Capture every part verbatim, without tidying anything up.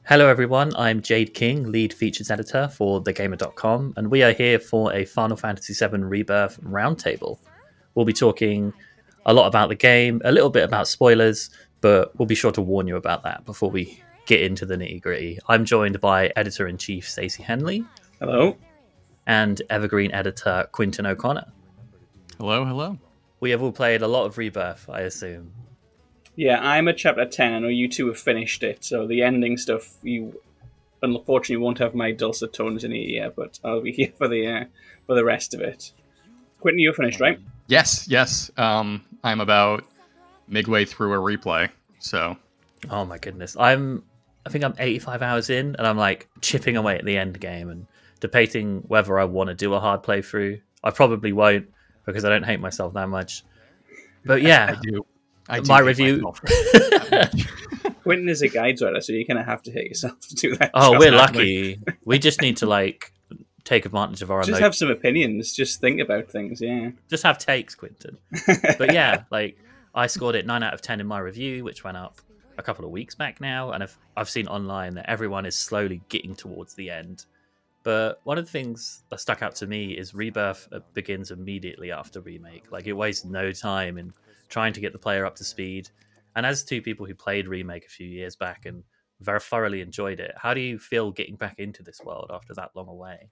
Hello everyone, I'm Jade King, lead features editor for the gamer dot com, and we are here for a Final Fantasy seven Rebirth roundtable. We'll be talking a lot about the game, a little bit about spoilers, but we'll be sure to warn you about that before we get into the nitty-gritty. I'm joined by editor-in-chief Stacey Henley. Hello. And Evergreen editor Quinton O'Connor. Hello, hello. We have all played a lot of Rebirth, I assume. Yeah, I'm at chapter ten. I know you two have finished it, so the ending stuff, you unfortunately won't have my dulcet tones in your ear, but I'll be here for the uh, for the rest of it. Quentin, you're finished, right? Yes, yes. Um, I'm about midway through a replay, so. Oh my goodness, I'm. I think I'm eighty-five hours in, and I'm like chipping away at the end game and debating whether I want to do a hard playthrough. I probably won't because I don't hate myself that much. But yeah, I do. I do my review. Quentin is a guides writer, so you kind of have to hit yourself to do that. Oh, job. we're lucky. We just need to like take advantage of our. Just emotion. have some opinions. Just think about things. Yeah. Just have takes, Quinton. But yeah, like I scored it nine out of ten in my review, which went up a couple of weeks back now, and I've I've seen online that everyone is slowly getting towards the end. But one of the things that stuck out to me is Rebirth begins immediately after Remake. Like it wastes no time in trying to get the player up to speed. And as two people who played Remake a few years back and very thoroughly enjoyed it, how do you feel getting back into this world after that long away?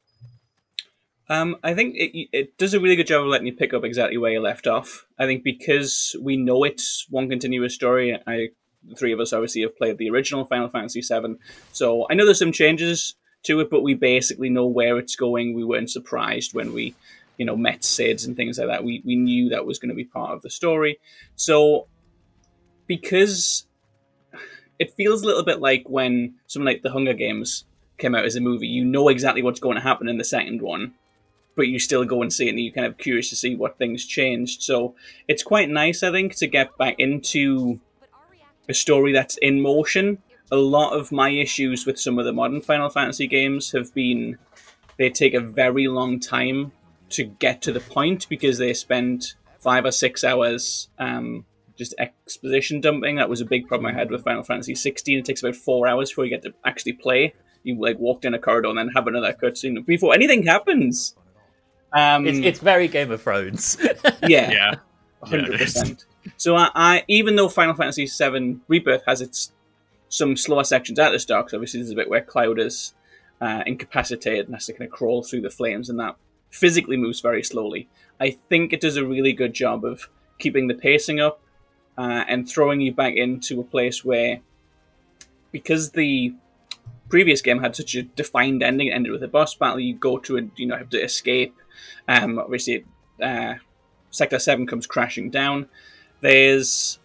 Um, I think it, it does a really good job of letting you pick up exactly where you left off. I think because we know it's one continuous story, I, the three of us obviously have played the original Final Fantasy seven, so I know there's some changes to it, but we basically know where it's going. We weren't surprised when we, you know, met Sids and things like that. We we knew that was going to be part of the story. So, because it feels a little bit like when something like The Hunger Games came out as a movie, you know exactly what's going to happen in the second one, but you still go and see it, and you're kind of curious to see what things changed. So it's quite nice, I think, to get back into a story that's in motion. A lot of my issues with some of the modern Final Fantasy games have been they take a very long time to get to the point because they spend five or six hours um, just exposition dumping. That was a big problem I had with Final Fantasy sixteen. It takes about four hours before you get to actually play. You like walk down a corridor and then have another cutscene before anything happens. Um, it's, it's very Game of Thrones. yeah, Yeah. one hundred percent. So I, I, even though Final Fantasy seven Rebirth has its some slower sections at the start, because obviously there's a bit where Cloud is uh, incapacitated and has to kind of crawl through the flames, and that physically moves very slowly. I think it does a really good job of keeping the pacing up uh, and throwing you back into a place where, because the previous game had such a defined ending, it ended with a boss battle, you go to and you know have to escape. Um, obviously, uh, Sector seven comes crashing down. There's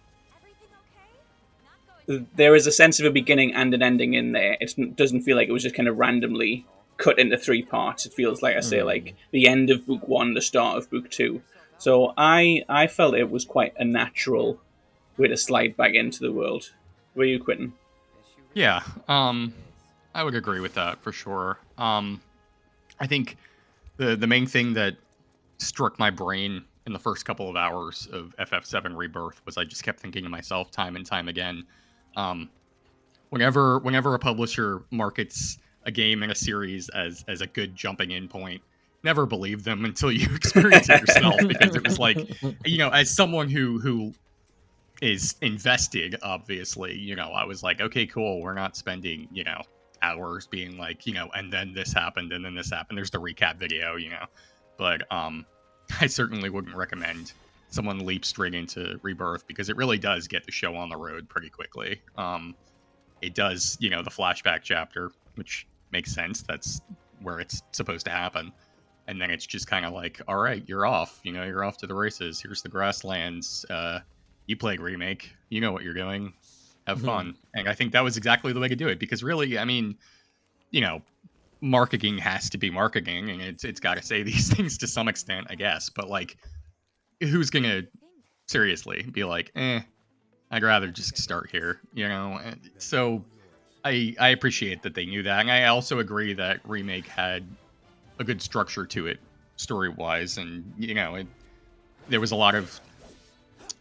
there is a sense of a beginning and an ending in there. It doesn't feel like it was just kind of randomly cut into three parts. It feels like I say, mm. like the end of book one, the start of book two. So I I felt it was quite a natural way to slide back into the world. Were you, Quentin? Yeah, um, I would agree with that for sure. Um, I think the the main thing that struck my brain in the first couple of hours of F F seven Rebirth was I just kept thinking to myself time and time again, um, whenever whenever a publisher markets a game in a series as as a good jumping in point, never believe them until you experience it yourself, because it was like, you know, as someone who who is invested, obviously, you know, I was like, okay, cool, we're not spending, you know, hours being like, you know, and then this happened and then this happened. There's the recap video, you know, but um I certainly wouldn't recommend someone leap straight into Rebirth, because it really does get the show on the road pretty quickly. Um, it does, you know, the flashback chapter, which makes sense. That's where it's supposed to happen. And then it's just kind of like, all right, you're off. You know, you're off to the races. Here's the grasslands. Uh, you played Remake. You know what you're doing. Have mm-hmm. fun. And I think that was exactly the way to do it, because really, I mean, you know, marketing has to be marketing, and it's it's got to say these things to some extent, I guess. But like, who's gonna seriously be like, eh, I'd rather just start here, you know? And so I I appreciate that they knew that, and I also agree that Remake had a good structure to it, story wise, and you know, it, there was a lot of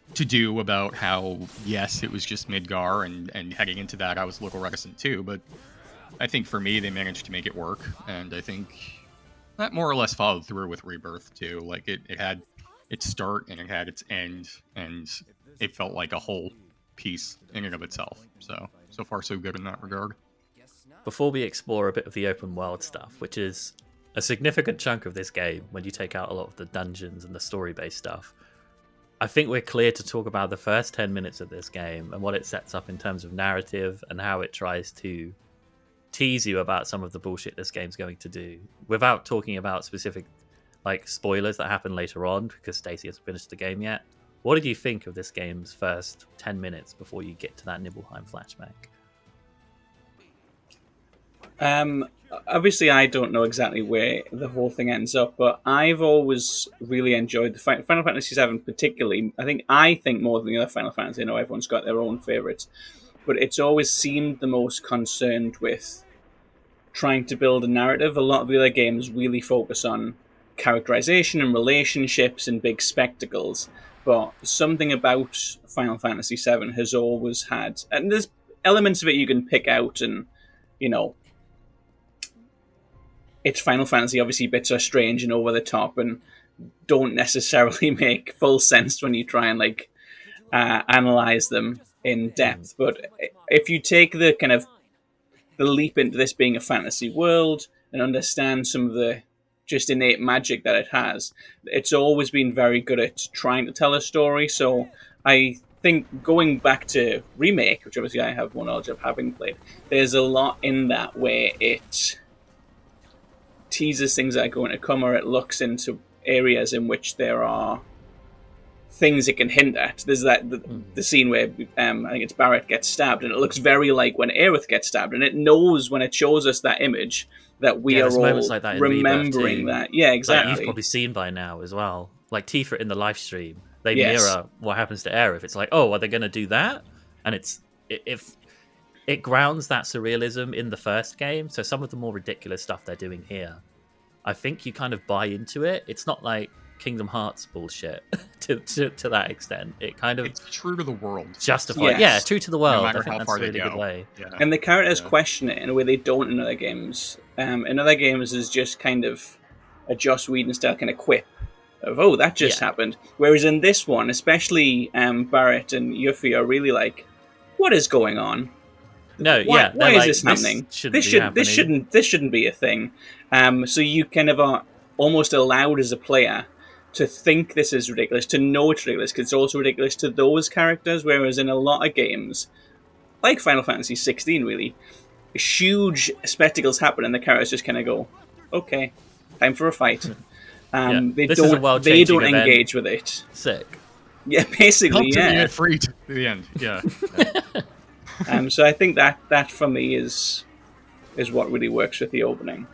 to do about how, yes, it was just Midgar, and, and heading into that, I was a little reticent too, but I think for me, they managed to make it work, and I think that more or less followed through with Rebirth too. Like, it, it had its start, and it had its end, and it felt like a whole piece in and of itself. So, so far so good in that regard. Before we explore a bit of the open world stuff, which is a significant chunk of this game when you take out a lot of the dungeons and the story-based stuff, I think we're clear to talk about the first ten minutes of this game and what it sets up in terms of narrative and how it tries to tease you about some of the bullshit this game's going to do, without talking about specific like spoilers that happen later on, because Stacey hasn't finished the game yet. What did you think of this game's first ten minutes before you get to that Nibelheim flashback? Um, obviously, I don't know exactly where the whole thing ends up, but I've always really enjoyed the Final Fantasy seven, particularly. I think I think more than the other Final Fantasy. I know everyone's got their own favorites, but it's always seemed the most concerned with trying to build a narrative. A lot of the other games really focus on characterization and relationships and big spectacles, but something about Final Fantasy seven has always had, and there's elements of it you can pick out, and you know, it's Final Fantasy. Obviously, bits are strange and over the top and don't necessarily make full sense when you try and like uh, analyze them in depth. But if you take the kind of the leap into this being a fantasy world and understand some of the just innate magic that it has, it's always been very good at trying to tell a story. So I think going back to Remake, which obviously I have more knowledge of having played, there's a lot in that where it teases things that are going to come, or it looks into areas in which there are things it can hint at. There's that the, the scene where um, I think it's Barrett gets stabbed, and it looks very like when Aerith gets stabbed, and it knows when it shows us that image that we yeah, are all like that remembering that. Yeah, exactly. Like you've probably seen by now as well. Like Tifa in the live stream, they Yes. mirror what happens to Aerith. It's like, oh, are they going to do that? And it's if it grounds that surrealism in the first game. So some of the more ridiculous stuff they're doing here, I think you kind of buy into it. It's not like Kingdom Hearts bullshit to, to to that extent. It kind of It's true to the world. justifies, Yes. yeah, true to the world. matter I think how that's far a they really go. good way. Yeah. And the characters Yeah. question it in a way they don't in other games. Um, in other games, is just kind of a Joss Whedon style kind of quip of, oh, that just Yeah. happened. Whereas in this one, especially um, Barrett and Yuffie are really like, what is going on? No, Why, yeah, why they're is like, this happening? shouldn't This be should happening. this shouldn't this shouldn't be a thing. Um, so you kind of are almost allowed as a player to think this is ridiculous, to know it's ridiculous, because it's also ridiculous to those characters. Whereas in a lot of games, like Final Fantasy sixteen, really, huge spectacles happen, and the characters just kind of go, "Okay, time for a fight." Um, Yeah. They This is a don't. They world-changing don't event. engage with it. Sick. Yeah, basically, Help to yeah. get free to the end. Yeah. Um, so I think that that for me is is what really works with the opening.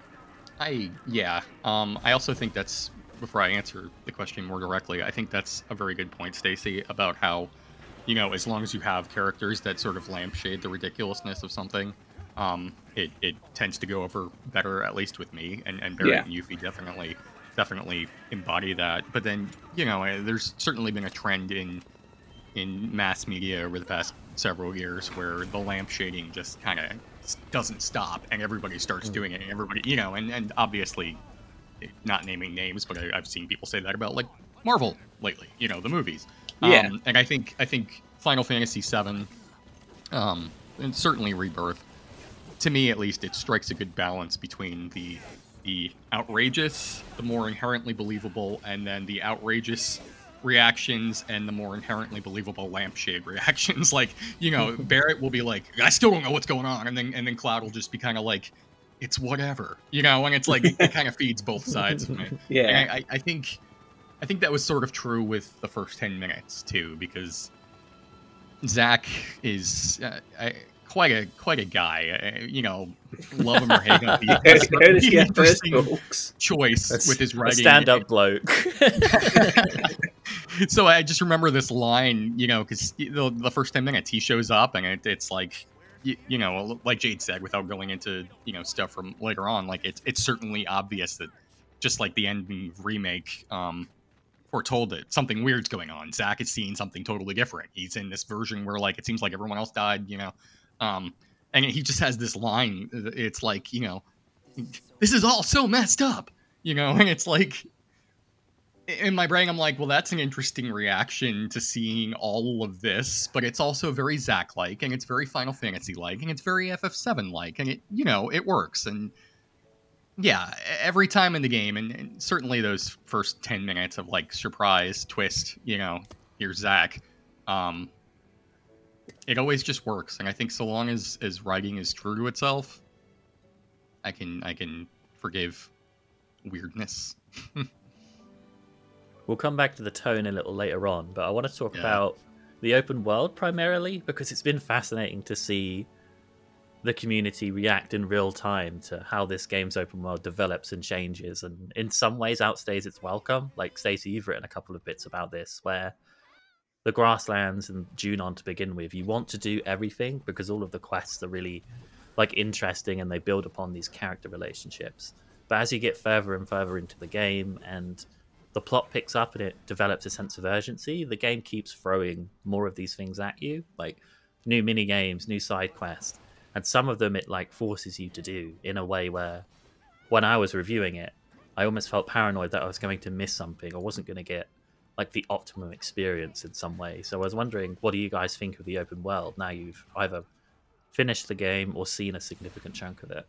I yeah. Um, I also think that's, before I answer the question more directly, I think that's a very good point, Stacey, about how, you know, as long as you have characters that sort of lampshade the ridiculousness of something, um, it, it tends to go over better, at least with me, and and Barrett Yeah. and Yuffie definitely definitely embody that. But then, you know, uh, there's certainly been a trend in in mass media over the past several years where the lampshading just kind of doesn't stop, and everybody starts doing it, and everybody, you know, and, and obviously, not naming names, but I, I've seen people say that about like Marvel lately, you know, the movies. Yeah. Um, and I think I think Final Fantasy seven, um, and certainly Rebirth, to me at least, it strikes a good balance between the the outrageous, the more inherently believable, and then the outrageous reactions and the more inherently believable lampshade reactions. Like, you know, Barrett will be like, I still don't know what's going on, and then and then Cloud will just be kind of like, it's whatever, you know, and it's like it kind of feeds both sides of me. Yeah. And I, I think I think that was sort of true with the first ten minutes too, because Zach is uh, I, quite a quite a guy. Uh, you know, love him or hate him. He has Here to an get first, interesting folks. choice That's with his a writing. stand-up bloke. So I just remember this line, you know, because the, the first ten minutes he shows up, and it, it's like, you, you know, like Jade said, without going into, you know, stuff from later on, like it's it's certainly obvious that just like the ending of Remake, um, foretold it. Something weird's going on. Zach is seeing something totally different. He's in this version where like it seems like everyone else died, you know. Um, and he just has this line. It's like, you know, this is all so messed up, you know. And it's like, in my brain, I'm like, well, that's an interesting reaction to seeing all of this, but it's also very Zach-like, and it's very Final Fantasy-like, and it's very F F seven-like, and it, you know, it works. And yeah, every time in the game, and, and certainly those first ten minutes of like surprise twist, you know, here's Zach. Um, it always just works, and I think so long as as writing is true to itself, I can I can forgive weirdness. We'll come back to the tone a little later on, but I want to talk Yeah. about the open world primarily, because it's been fascinating to see the community react in real time to how this game's open world develops and changes, and in some ways outstays its welcome. Like, Stacey, you've written a couple of bits about this, where the Grasslands and Junon to begin with, you want to do everything because all of the quests are really like interesting and they build upon these character relationships. But as you get further and further into the game and the plot picks up and it develops a sense of urgency, the game keeps throwing more of these things at you, like new mini games, new side quests, and some of them it like forces you to do in a way where when I was reviewing it, I almost felt paranoid that I was going to miss something or wasn't going to get like the optimum experience in some way. So I was wondering, what do you guys think of the open world now you've either finished the game or seen a significant chunk of it?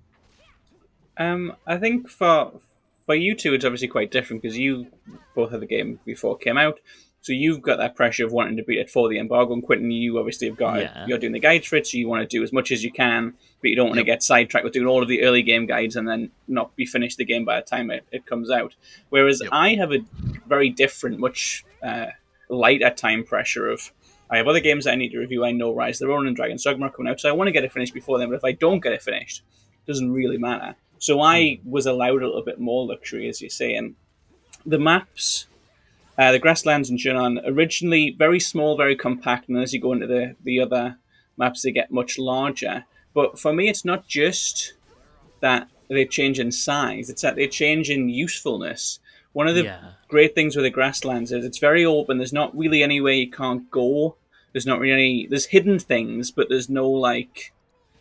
Um, I think for for you two, it's obviously quite different because you both had the game before it came out, so you've got that pressure of wanting to beat it for the embargo. And Quentin, you obviously have got Yeah. it. You're doing the guides for it, so you want to do as much as you can, but you don't want Yep. to get sidetracked with doing all of the early game guides and then not be finished the game by the time it, it comes out. Whereas Yep. I have a very different, much uh, lighter time pressure of I have other games that I need to review. I know Rise of the Ronin and Dragon's Dogma are coming out, so I want to get it finished before then. But if I don't get it finished, it doesn't really matter. So I was allowed a little bit more luxury, as you say. And the maps, uh, the Grasslands and Junon, originally very small, very compact, and as you go into the, the other maps, they get much larger. But for me, it's not just that they change in size, it's that they change in usefulness. One of the Yeah. great things with the Grasslands is it's very open. There's not really anywhere you can't go. There's not really any... There's hidden things, but there's no, like,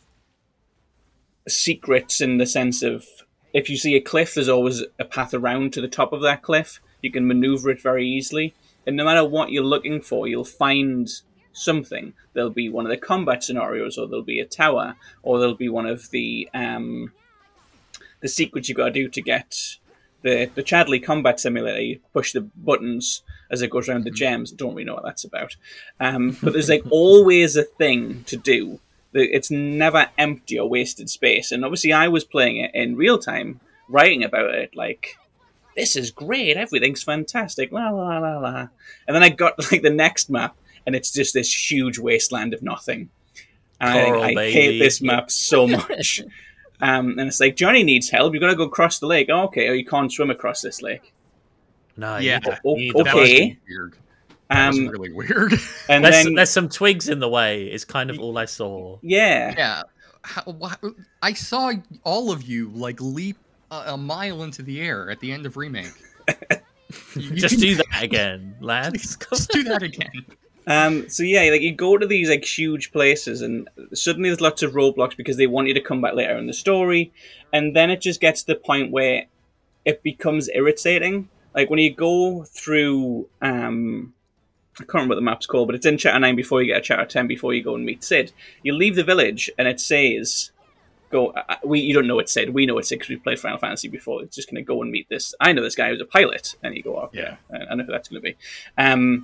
secrets in the sense of if you see a cliff, there's always a path around to the top of that cliff. You can maneuver it very easily. And no matter what you're looking for, you'll find something. There'll be one of the combat scenarios, or there'll be a tower, or there'll be one of the um, the secrets you've got to do to get the, the Chadley combat simulator. You push the buttons as it goes around the gems. Don't really know what that's about. Um, but there's like always a thing to do. It's never empty or wasted space. And obviously I was playing it in real time, writing about it, like, this is great, everything's fantastic, la la la la. And then I got like the next map, and it's just this huge wasteland of nothing. And I, think, Coral, I baby. hate this map so much. um, and it's like, Johnny needs help, you've got to go across the lake. Oh, okay, or you can't swim across this lake. No, Yeah. you, O- you okay. That was definitely- weird. That was Um, really weird. and There's, then, there's some twigs in the way. Is kind of all I saw. yeah. Yeah. How, wha- I saw all of you like leap a, a mile into the air at the end of Remake. You- you Just can- do that again, lads. Just do that again. Um, so yeah, like you go to these like huge places, and suddenly there's lots of roadblocks because they want you to come back later in the story, and then it just gets to the point where it becomes irritating. Like when you go through, um, I can't remember what the map's called, but it's in Chapter nine before you get to Chapter ten before you go and meet Sid. You leave the village, and it says, "Go." Uh, we you don't know it's Sid. We know it's Sid because we played Final Fantasy before. It's just going to go and meet this. I know this guy who's a pilot, and you go, "Okay, Yeah. I know who that's going to be." Um.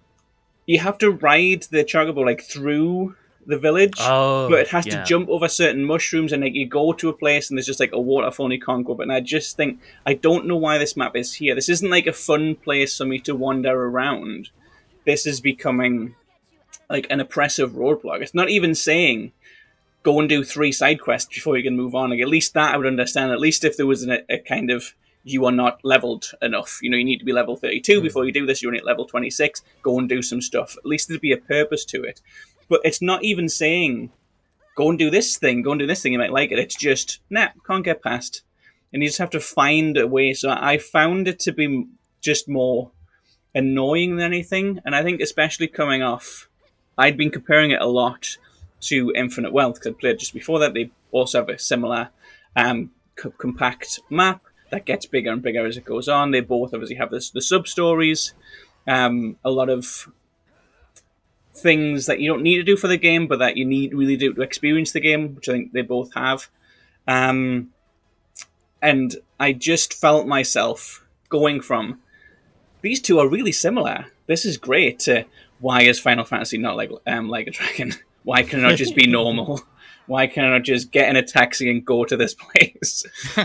You have to ride the chocobo like through the village, Oh, but it has yeah. to jump over certain mushrooms, and like you go to a place and there's just like a waterfall and you can't go. But and I just think I don't know why this map is here. This isn't like a fun place for me to wander around. This is becoming like an oppressive roadblock. It's not even saying go and do three side quests before you can move on. Like at least that I would understand. At least if there was a, a kind of you are not leveled enough. You know, you need to be level thirty-two Mm. before you do this. You're only at level twenty-six. Go and do some stuff. At least there'd be a purpose to it. But it's not even saying, go and do this thing, go and do this thing, you might like it. It's just, nah, can't get past. And you just have to find a way. So I found it to be just more annoying than anything. And I think especially coming off, I'd been comparing it a lot to Infinite Wealth because I played just before that. They also have a similar um, c- compact map that gets bigger and bigger as it goes on. They both obviously have this, the sub stories, um, a lot of things that you don't need to do for the game, but that you need really do to experience the game, which I think they both have. Um, and I just felt myself going from these two are really similar. This is great. To why is Final Fantasy not like um, like a dragon? Why can it not just be normal? Why can I not just get in a taxi and go to this place?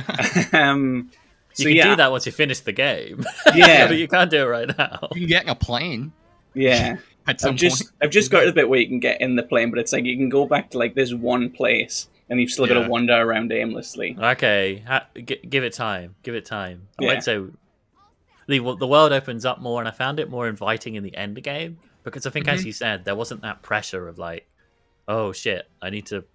um, You so can yeah, do that once you finish the game. Yeah. But you can't do it right now. You can get in a plane yeah. at some I've just point. I've just got to the bit where you can get in the plane, but it's like you can go back to like this one place, and you've still got Yeah. to wander around aimlessly. Okay, ha- g- give it time. Give it time. I Yeah. won't say the the world opens up more, and I found it more inviting in the end game because I think, as Mhm. you said, there wasn't that pressure of like, oh shit, I need to.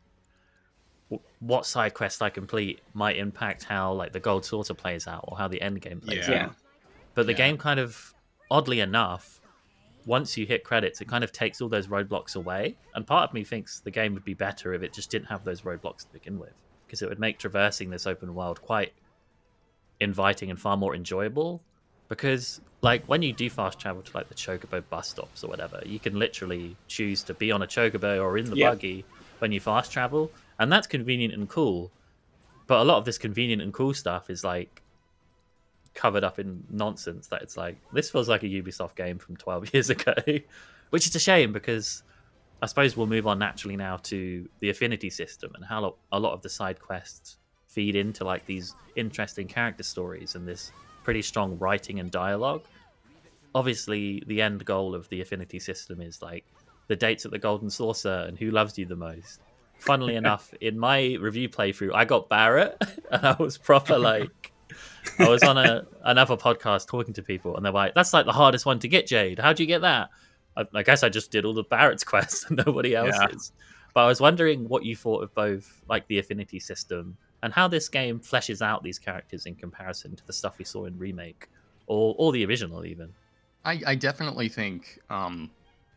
w- What side quest I complete might impact how like the gold sorter plays out or how the end game plays Yeah. Yeah. out. But the Yeah. game kind of, oddly enough, once you hit credits, it kind of takes all those roadblocks away. And part of me thinks the game would be better if it just didn't have those roadblocks to begin with, because it would make traversing this open world quite inviting and far more enjoyable. Because like when you do fast travel to like the Chocobo bus stops or whatever, you can literally choose to be on a Chocobo or in the Yeah. buggy when you fast travel, and that's convenient and cool. But a lot of this convenient and cool stuff is like covered up in nonsense that it's like, this feels like a Ubisoft game from twelve years ago, which is a shame because I suppose we'll move on naturally now to the affinity system and how lo- a lot of the side quests feed into like these interesting character stories and this pretty strong writing and dialogue. Obviously, the end goal of the affinity system is like the dates at the Golden Saucer and who loves you the most. Funnily enough, in my review playthrough, I got Barrett, and I was proper like, I was on a another podcast talking to people, and they're like, "That's like the hardest one to get, Jade. How'd you get that?" I, I guess I just did all the Barrett's quests and nobody else's. But I was wondering what you thought of both, like the affinity system and how this game fleshes out these characters in comparison to the stuff we saw in remake or or the original, even. I, I definitely think um,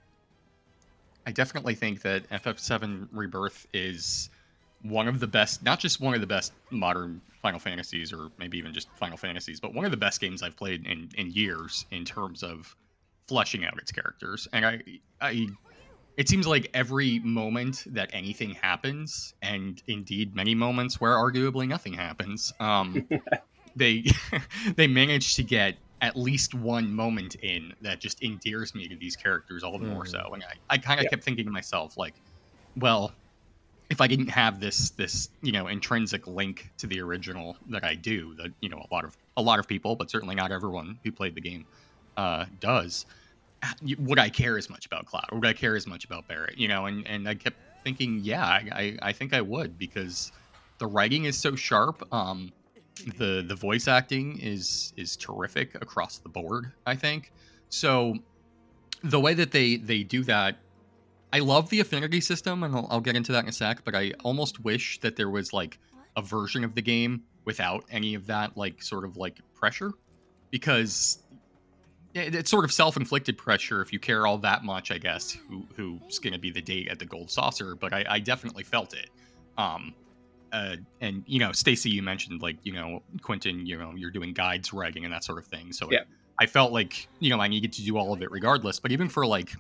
I definitely think that F F seven Rebirth is one of the best, not just one of the best modern Final Fantasies, or maybe even just Final Fantasies, but one of the best games I've played in, in years in terms of fleshing out its characters. And I, I, it seems like every moment that anything happens, and indeed many moments where arguably nothing happens, um, they they manage to get at least one moment in that just endears me to these characters all the more so. And I, I kind of Yeah. kept thinking to myself, like, well, if I didn't have this this you know intrinsic link to the original that I do, that you know a lot of a lot of people, but certainly not everyone who played the game uh, does, would I care as much about Cloud? Would I care as much about Barrett? You know, and and I kept thinking, yeah, I I, I think I would, because the writing is so sharp. Um, the the voice acting is is terrific across the board, I think. So the way that they they do that, I love the affinity system, and I'll, I'll get into that in a sec, but I almost wish that there was like a version of the game without any of that like sort of like pressure, because it, it's sort of self-inflicted pressure if you care all that much, I guess, who who's going to be the date at the Gold Saucer. But I, I definitely felt it. Um, uh, and you know, Stacy, you mentioned like you know Quentin, you know, you're doing guides, writing, and that sort of thing. So Yeah. it, I felt like you know I needed to do all of it regardless. But even for like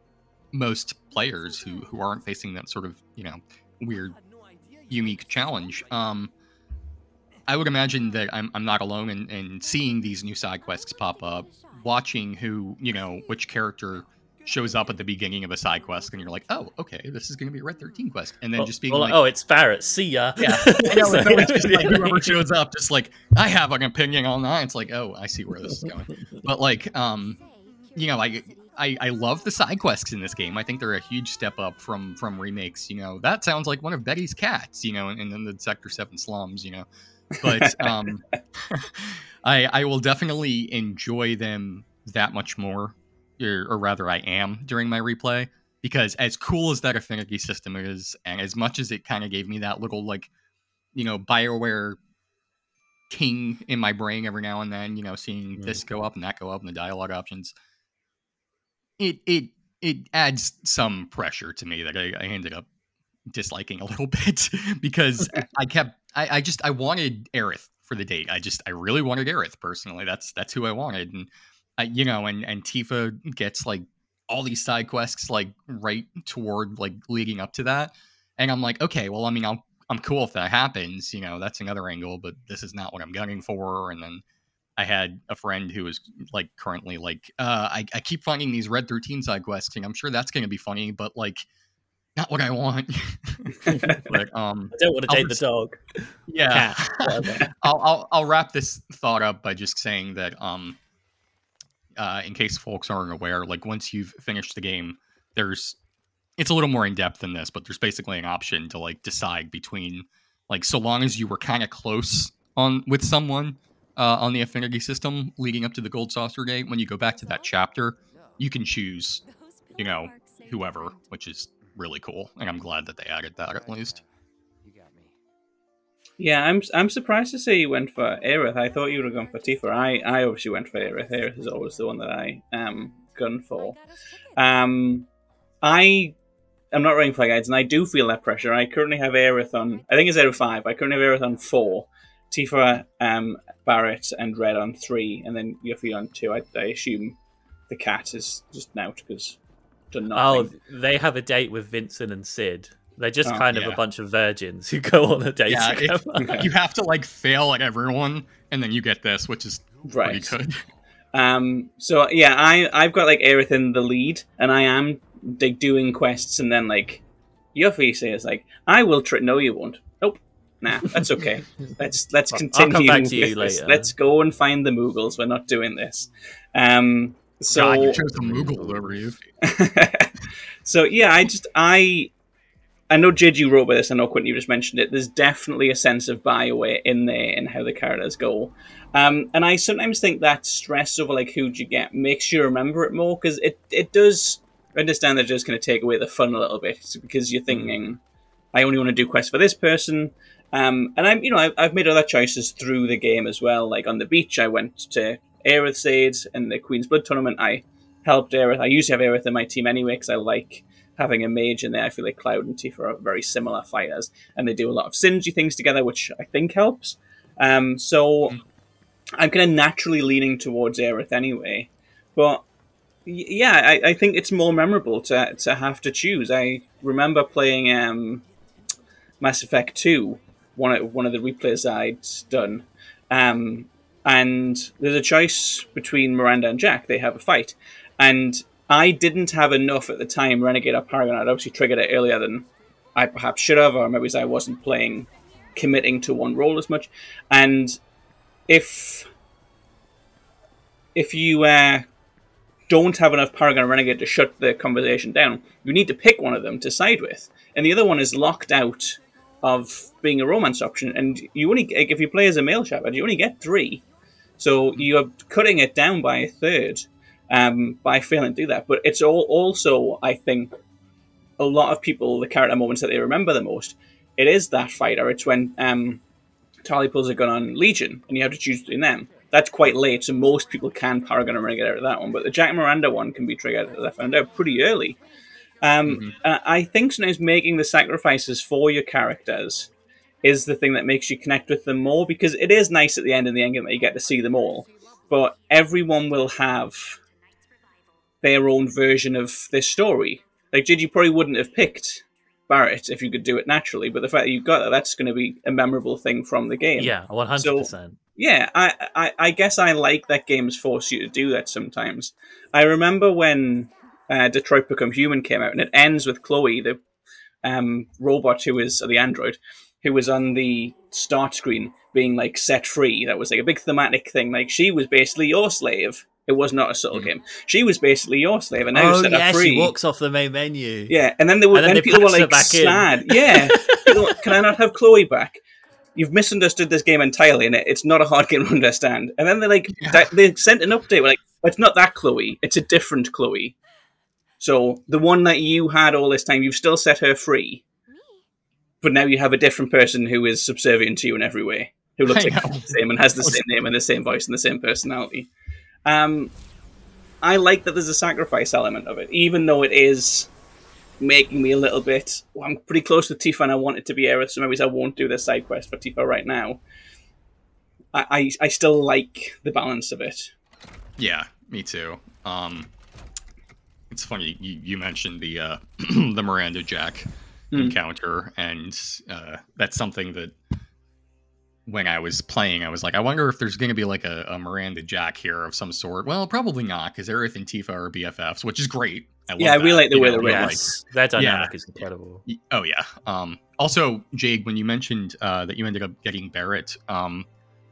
most players who who aren't facing that sort of you know weird, unique challenge, um, I would imagine that I'm I'm not alone in, in seeing these new side quests pop up, watching who you know which character shows up at the beginning of a side quest, and you're like, oh, okay, this is going to be a Red thirteen quest, and then Well- just being well, like, oh, it's Barrett. See ya. yeah, I know, it's always just like So- whoever shows up, just like I have an opinion on that. It's like, oh, I see where this is going. But like, um, you know, I, I I love the side quests in this game. I think they're a huge step up from from remakes. You know, that sounds like one of Betty's cats. You know, and then the Sector Seven slums. You know, but um, I I will definitely enjoy them that much more, or, or rather, I am during my replay. Because as cool as that affinity system is, and as much as it kind of gave me that little, like, you know, BioWare ting in my brain every now and then, you know, seeing Mm. this go up and that go up and the dialogue options. It it it adds some pressure to me that I, I ended up disliking a little bit because I kept I, I just I wanted Aerith for the date. I just I really wanted Aerith personally. That's that's who I wanted, and I you know and and Tifa gets like all these side quests like right toward like leading up to that, and I'm like, okay, well, I mean, I'm I'm cool if that happens. You know, that's another angle, but this is not what I'm gunning for. And then I had a friend who was like currently like, uh, I, I keep finding these Red thirteen side quests, and I'm sure that's going to be funny, but like, not what I want. But um, I don't want to I'll date the just- dog. yeah, Cat, whatever. I'll, I'll I'll wrap this thought up by just saying that um, uh, in case folks aren't aware, like once you've finished the game, there's it's a little more in depth than this, but there's basically an option to like decide between like so long as you were kind of close on with someone uh, on the affinity system leading up to the gold saucer gate. When you go back to that chapter, you can choose, you know, whoever, which is really cool, and I'm glad that they added that at least. Yeah, I'm I'm surprised to see you went for Aerith. I thought you would have gone for Tifa. I, I obviously went for Aerith. Aerith is always the one that I um gun for. Um, I am not running Flag Guides, and I do feel that pressure. I currently have Aerith on. I think it's Aerith five. I currently have Aerith on four, Tifa, um, Barrett, and Red on three, and then Yuffie on two. I, I assume the cat is just out because done Oh, nothing. they have a date with Vincent and Sid. They're just Oh, kind of yeah. a bunch of virgins who go on a date Yeah, together. it, you have to like fail at everyone, and then you get this, which is Right. pretty good. Um, so yeah, I I've got like Aerith in the lead, and I am like doing quests, and then like Yuffie says like, "I will try." No, you won't. Nope. Nah, that's okay. let's let's I'll continue. come back to you with this. later. Let's go and find the Moogles. We're not doing this. Um, so God, you chose the Moogles over you. so yeah, I just I I know J G wrote about this. I know Quentin, you just mentioned it. There's definitely a sense of BioWare in there and how the characters go. Um, and I sometimes think that stress over like who'd you get makes you remember it more because it it does. I understand that it's just going to take away the fun a little bit because you're thinking, I only want to do quests for this person. Um, and I'm you know I've, I've made other choices through the game as well. Like on the beach, I went to Aerith's aid in the Queen's Blood tournament. I helped Aerith. I usually have Aerith in my team anyway because I like having a mage in there. I feel like Cloud and Tifa are very similar fighters, and they do a lot of synergy things together, which I think helps. Um, so Mm. I'm kind of naturally leaning towards Aerith anyway. But y- yeah, I, I think it's more memorable to to have to choose. I remember playing um, Mass Effect two, one of, one of the replays I'd done, um, and there's a choice between Miranda and Jack. They have a fight, and I didn't have enough at the time Renegade or Paragon. I'd obviously triggered it earlier than I perhaps should have, or maybe I wasn't playing, committing to one role as much. And if if you uh, don't have enough Paragon or Renegade to shut the conversation down, you need to pick one of them to side with, and the other one is locked out of being a romance option. And you only, like, if you play as a male shepherd, you only get three, so you're cutting it down by a third. Um, by failing to do that. But it's all also, I think, a lot of people, the character moments that they remember the most, it is that fighter. It's when um, Tali pulls a gun on Legion, and you have to choose between them. That's quite late, so most people can Paragon and Renegade out of that one. But the Jack Miranda one can be triggered, as I found out, pretty early. Um, Mhm. and I think sometimes making the sacrifices for your characters is the thing that makes you connect with them more, because it is nice at the end of the end game that you get to see them all. But everyone will have their own version of this story. Like, Gigi probably wouldn't have picked Barrett if you could do it naturally, but the fact that you've got that, that's going to be a memorable thing from the game. Yeah, one hundred percent. Yeah, I, I, I guess I like that games force you to do that sometimes. I remember when uh, Detroit Become Human came out, and it ends with Chloe, the um, robot who is, or the android, who was on the start screen being, like, set free. That was, like, a big thematic thing. Like, she was basically your slave. It was not a subtle Mhm. game. She was basically your slave, and now Oh set yeah, her free. she walks off the main menu. Yeah, and then they were, And then then, they people were patched her like back in. sad. Yeah, people, were, can I not have Chloe back? You've misunderstood this game entirely, and it, it's not a hard game to understand. And then they like Yeah. that, they sent an update. We're like, it's not that Chloe. It's a different Chloe. So the one that you had all this time, you've still set her free, but now you have a different person who is subservient to you in every way. who looks I like know. the same and has the same name and the same voice and the same personality. Um, I like that there's a sacrifice element of it, even though it is making me a little bit... Well, I'm pretty close with Tifa and I want it to be Aerith, so maybe I won't do the side quest for Tifa right now. I, I, I still like the balance of it. Yeah, me too. Um, it's funny, you, you mentioned the uh, the Miranda Jack Mm. encounter, and uh, that's something that when I was playing, I was like, I wonder if there's going to be like a, a Miranda Jack here of some sort. Well, probably not, because Aerith and Tifa are B F Fs, which is great. I love Yeah, I really that, like the you way know, they're but, written. like, Yes, their dynamic is incredible. y- oh yeah. Um, also, Jade, when you mentioned uh, that you ended up getting Barrett, um,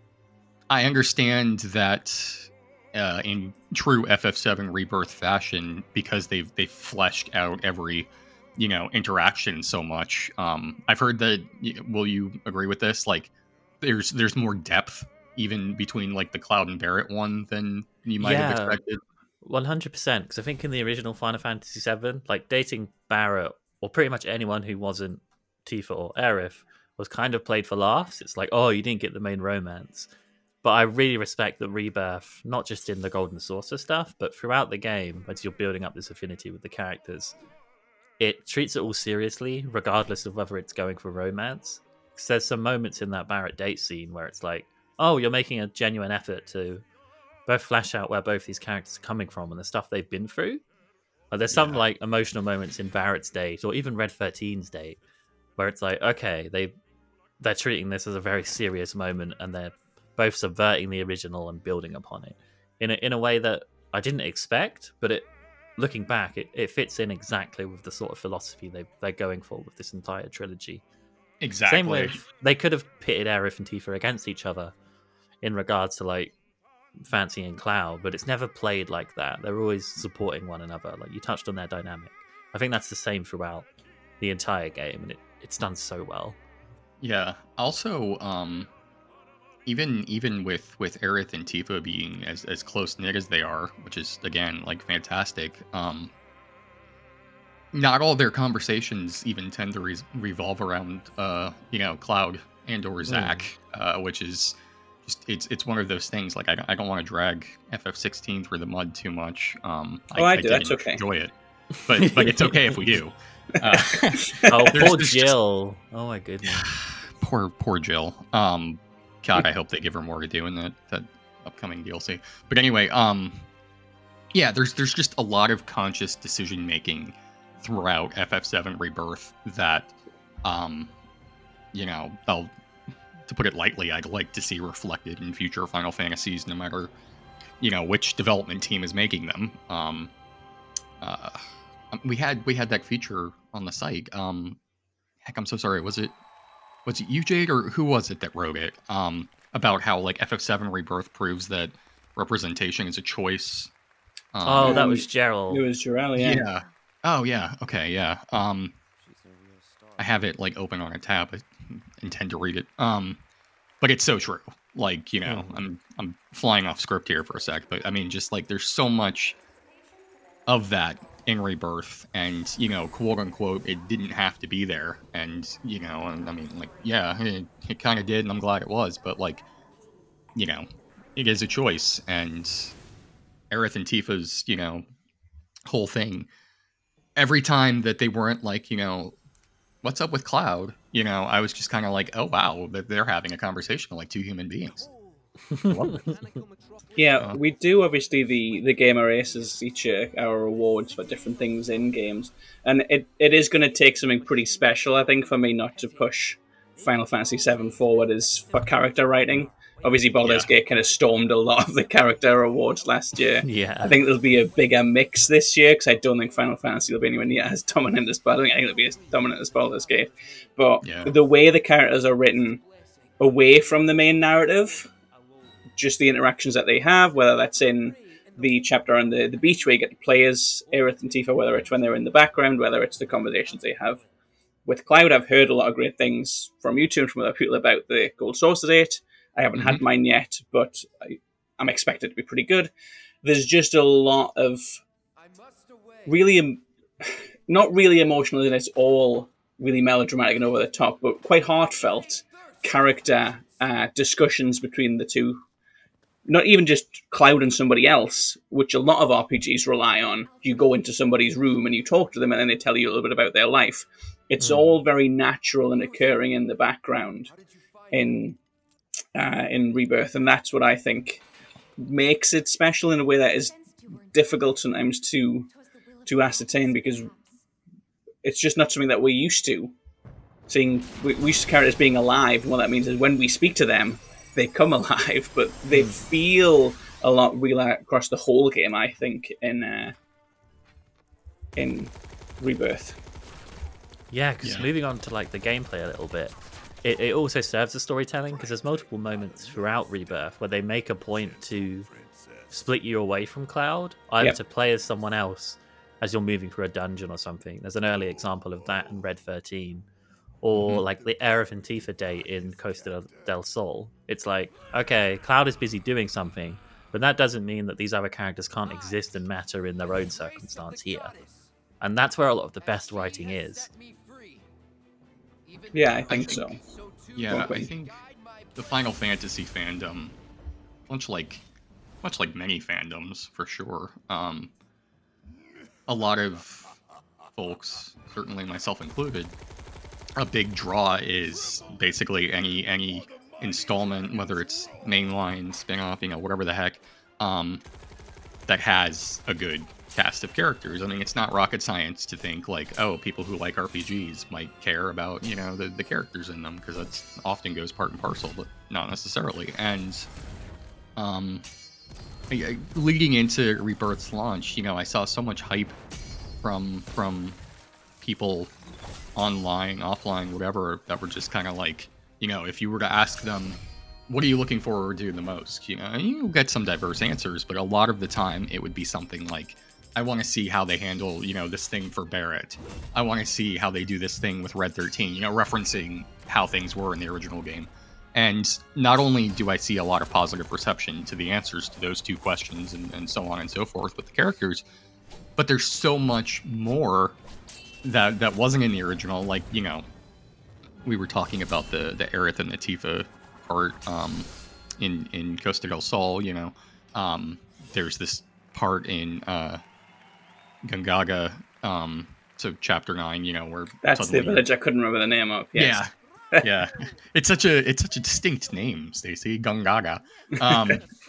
I understand that uh, in true F F seven Rebirth fashion, because they've they've fleshed out every, you know, interaction so much. Um, I've heard that. Will you agree with this? Like, there's there's more depth even between like the Cloud and Barrett one than you might have Yeah. expected. One hundred percent. Because I think in the original Final Fantasy seven, like dating Barrett or pretty much anyone who wasn't Tifa or Aerith was kind of played for laughs. It's like, oh, you didn't get the main romance. But I really respect the Rebirth, not just in the Golden Saucer stuff, but throughout the game, as you're building up this affinity with the characters. It treats it all seriously, regardless of whether it's going for romance. Because there's some moments in that Barrett date scene where it's like, oh, you're making a genuine effort to both flesh out where both these characters are coming from and the stuff they've been through. Like, there's some Yeah. like emotional moments in Barrett's date, or even Red thirteen's date, where it's like, okay, they they're treating this as a very serious moment, and they're both subverting the original and building upon it in a, in a way that I didn't expect, but it looking back, it, it fits in exactly with the sort of philosophy they they're going for with this entire trilogy. Exactly. Same with, they could have pitted Aerith and Tifa against each other in regards to like Fancy and Cloud, but it's never played like that. They're always supporting one another. Like, you touched on their dynamic. I think that's the same throughout the entire game, and it, it's done so well. Yeah. Also, um, even even with with Aerith and Tifa being as as close knit as they are, which is again like fantastic. Um, not all their conversations even tend to re- revolve around uh you know Cloud and or Zack, uh, which is just it's it's one of those things. Like, I don't, I don't want to drag F F sixteen through the mud too much. Um, Oh, I do. did That's okay. Enjoy it, but but it's okay if we do. Uh, Oh, There's- poor there's just- Jill. Oh my goodness. poor poor Jill. Um, God, I hope they give her more to do in that that upcoming D L C. But anyway, um, yeah, there's there's just a lot of conscious decision making throughout F F seven Rebirth that, um, you know, I'll, to put it lightly, I'd like to see reflected in future Final Fantasies, no matter, you know, which development team is making them. Um, uh, we had we had that feature on the site. Um, heck, I'm so sorry. Was it? Was it you, Jade, or who was it that wrote it? Um, about how like F F seven Rebirth proves that representation is a choice. Um, Oh, that Um, was Gerald. It was Jarell, yeah. yeah. Oh yeah. Okay. Yeah. Um, I have it like open on a tab. I intend to read it. Um, but it's so true. Like, you know, Mhm. I'm I'm flying off script here for a sec, but I mean, just like there's so much of that in Rebirth, and you know, quote unquote, it didn't have to be there. And you know, and I mean, like, yeah, it, it kind of did, and I'm glad it was. But like, you know, it is a choice, and Aerith and Tifa's, you know, whole thing. Every time that they weren't like, you know, what's up with Cloud? You know, I was just kind of like, oh wow, that they're having a conversation like two human beings. I love it. Yeah, Uh, we do obviously the the gamer races each year, our rewards for different things in games, and it, it is going to take something pretty special, I think, for me not to push Final Fantasy seven forward is for character writing. Obviously, Baldur's Yeah. Gate kind of stormed a lot of the character awards last year. Yeah. I think there'll be a bigger mix this year because I don't think Final Fantasy will be anywhere near as dominant as Baldur's Gate. I think it'll be as dominant as Baldur's Gate. But Yeah. the way the characters are written away from the main narrative, just the interactions that they have, whether that's in the chapter on the, the beach where you get to play as Aerith and Tifa, whether it's when they're in the background, whether it's the conversations they have with Cloud. I've heard a lot of great things from you two and from other people about the Gold Saucer date. I haven't had mine yet, but I, I'm expected to be pretty good. There's just a lot of really, em- not really emotional, and it's all really melodramatic and over the top, but quite heartfelt character uh, discussions between the two. Not even just Cloud and somebody else, which a lot of R P Gs rely on. You go into somebody's room and you talk to them and then they tell you a little bit about their life. It's mm. all very natural and occurring in the background in uh, in Rebirth, and that's what I think makes it special in a way that is difficult sometimes to to ascertain, because it's just not something that we're used to. Seeing, we, we used to characters being alive, and what that means is when we speak to them, they come alive, but they feel a lot real across the whole game, I think, in uh, in Rebirth. Yeah, because yeah. moving on to like the gameplay a little bit, it, it also serves the storytelling, because there's multiple moments throughout Rebirth where they make a point to split you away from Cloud, either yep. to play as someone else as you're moving through a dungeon or something. There's an early example of that in Red thirteen. Or mm-hmm. like the Aerith and Tifa date in Costa del Sol. It's like, okay, Cloud is busy doing something, but that doesn't mean that these other characters can't exist and matter in their own circumstance here. And that's where a lot of the best writing is. Yeah, I think, I think so. Yeah, I think the Final Fantasy fandom, much like much like many fandoms for sure, um, a lot of folks, certainly myself included, a big draw is basically any any installment, whether it's mainline, spin-off, you know, whatever the heck, um, that has a good cast of characters. I mean, it's not rocket science to think like, oh, people who like R P Gs might care about, you know, the, the characters in them, because that often goes part and parcel, but not necessarily. And um, leading into Rebirth's launch, you know, I saw so much hype from from people online, offline, whatever, that were just kind of like, you know, if you were to ask them, what are you looking forward to the most? You know, you get some diverse answers, but a lot of the time it would be something like, I want to see how they handle, you know, this thing for Barrett. I want to see how they do this thing with Red thirteen, you know, referencing how things were in the original game. And not only do I see a lot of positive reception to the answers to those two questions and, and so on and so forth with the characters, but there's so much more that that wasn't in the original. Like, you know, we were talking about the the Aerith and the Tifa part um in in Costa del Sol, you know. Um there's this part in uh Gongaga, um so chapter nine, you know, where that's the village I couldn't remember the name of. Yes. Yeah. Yeah. It's such a it's such a distinct name, Stacey. Gongaga. Um